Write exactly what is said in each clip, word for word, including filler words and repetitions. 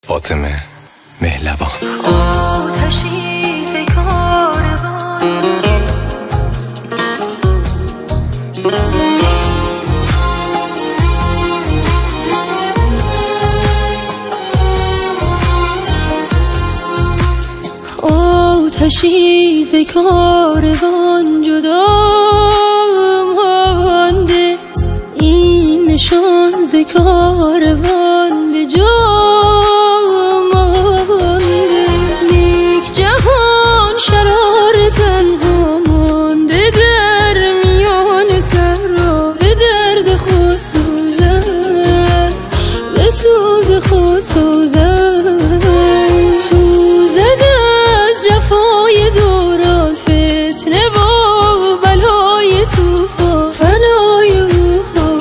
فاطمه مهلبان. آتشی ز کاروان آتشی ز کاروان جدا مانده، این نشان ز کاروان به جا مانده. یک جهان شرار تنها مانده در میان صحرا، به درد خود سوزد، به سوز خود سوزد، سوزد از جفای دوران، فتنه و بلای طوفان، فنای او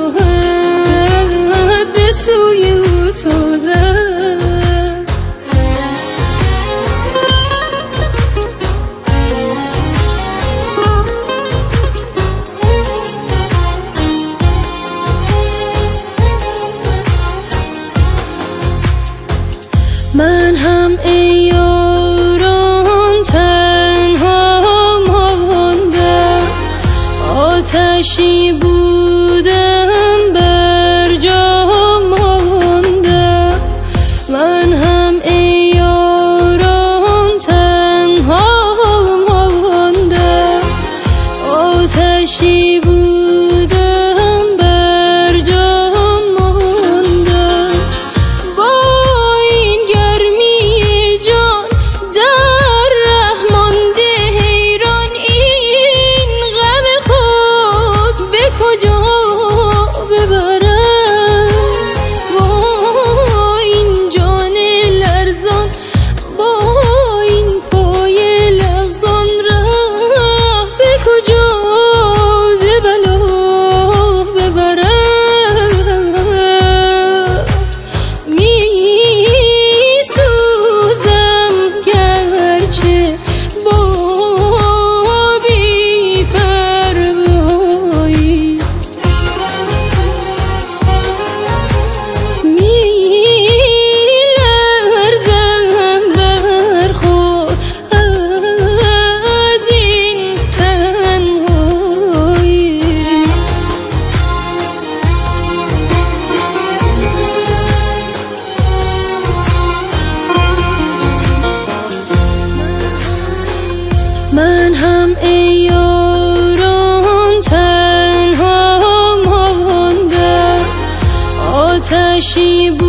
خواهد به سوی او تازد. من هم ای یاران تنها ماندم، آتشی بودم بر جا ماندم. من هم ای یاران تنها ماندم، آتشی بودم بر جا ماندم. با این گرمی جان در ره مانده حیران، این غم خود به کجا ببرم؟ با این جان لرزان، با این پای لغزان، راه به کجا ز بلا ببرم؟ می سوزم گرچه با بی پروایی، می لرزم بر خود از این تنهایی. من هم ای یاران تنها ماندم، آتشی